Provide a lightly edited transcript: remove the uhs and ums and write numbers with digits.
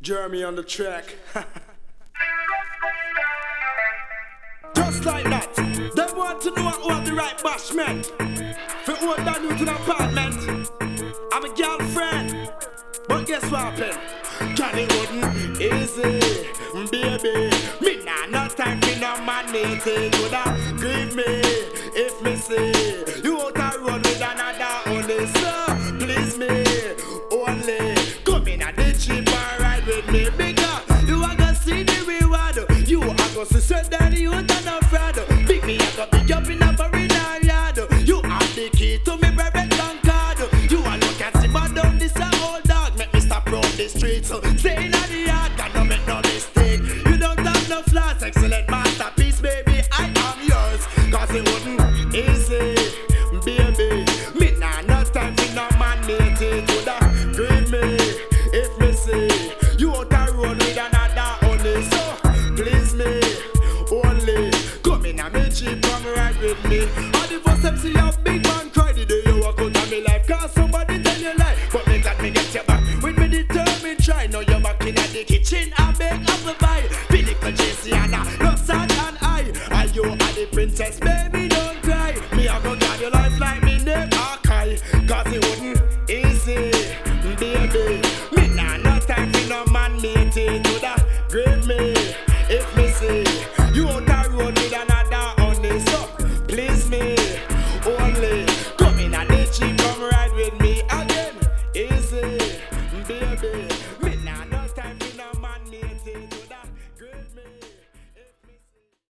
Jeremy on the track. Just like that, they want to know who have the right bashment. For old man new to the apartment, I'm a girlfriend. But guess what happened? Johnny wouldn't easy, baby. Me nah no time for no man meeting. Woulda grieve me if me see you out a road with another only. So please me only come in at the cheap and ride with me. Bigger, you a go see the reward. You a go see set down you and no fraud. Big me a go pick up in a foreign yard. You have the key to me private bank card. You a look at see but down this a old dog. Make me stop round the street. So stay in the yard, can don't make no mistake. You don't have no flaws, excellent masterpiece, baby. I am yours, cause it wouldn't easy, baby. Me nah no time for no man mate it. Woulda grieve me if me see you out a road with another only. So please me only come in and me cheap, come right with me. All the first step see your